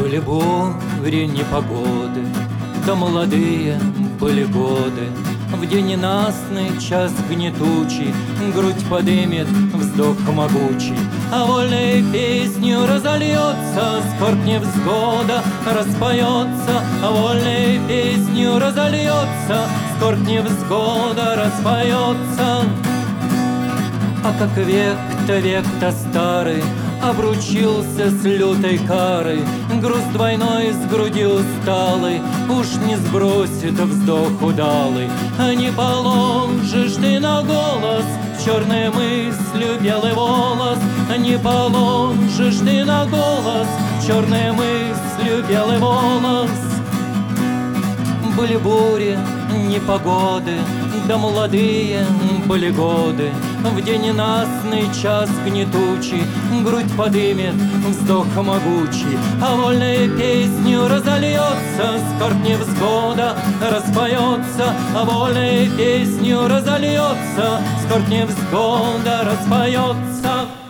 Были бури, непогоды, да молодые были годы. В день ненастный, час гнетучий, грудь подымет вздох могучий, а вольной песнью разольется скорбь невзгода, распоется, а вольной песнью разольется скорбь невзгода, распоется. А как век-то старый обручился с лютой карой, груз двойной с груди усталый уж не сбросит вздох удалый. А не положишь ты на голос черной мыслью белый волос, не положишь ты на голос черной мыслью белый волос. Были бури, непогоды, да молодые были годы. В день ненастный, час гнетучий, грудь подымет вздох могучий, а вольной песнью разольется скорбь невзгода, распоется, а вольной песнью разольется скорбь невзгода, распоется.